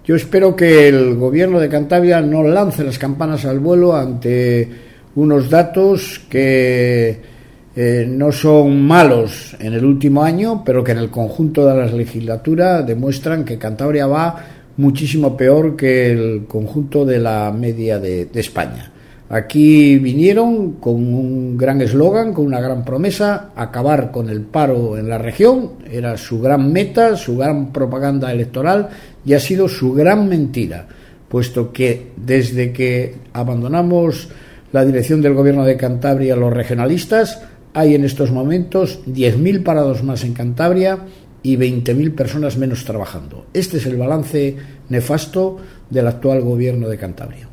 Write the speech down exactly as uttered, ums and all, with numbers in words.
Yo espero que el gobierno de Cantabria no lance las campanas al vuelo ante unos datos que eh, no son malos en el último año, pero que en el conjunto de la legislatura demuestran que Cantabria va muchísimo peor que el conjunto de la media de, de España. Aquí vinieron con un gran eslogan, con una gran promesa: acabar con el paro en la región. Era su gran meta, su gran propaganda electoral, y ha sido su gran mentira, puesto que desde que abandonamos la dirección del gobierno de Cantabria los regionalistas, hay en estos momentos diez mil parados más en Cantabria y veinte mil personas menos trabajando. Este es el balance nefasto del actual gobierno de Cantabria.